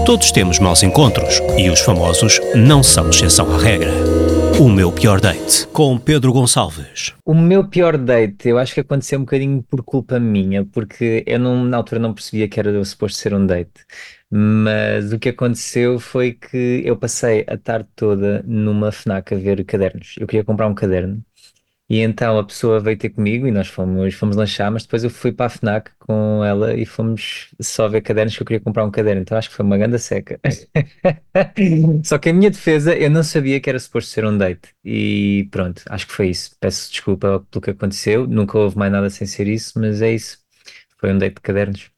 Todos temos maus encontros e os famosos não são exceção à regra. O meu pior date, com Pedro Gonçalves. O meu pior date, eu acho que aconteceu um bocadinho por culpa minha, porque eu não, na altura não percebia que era suposto ser um date. Mas o que aconteceu foi que eu passei a tarde toda numa FNAC a ver cadernos. Eu queria comprar um caderno. E então a pessoa veio ter comigo e nós fomos lanchar, mas depois eu fui para a FNAC com ela e fomos só ver cadernos que eu queria comprar um caderno. Então acho que foi uma ganda seca. Só que em minha defesa eu não sabia que era suposto ser um date. E pronto, acho que foi isso. Peço desculpa pelo que aconteceu. Nunca houve mais nada sem ser isso, mas é isso. Foi um date de cadernos.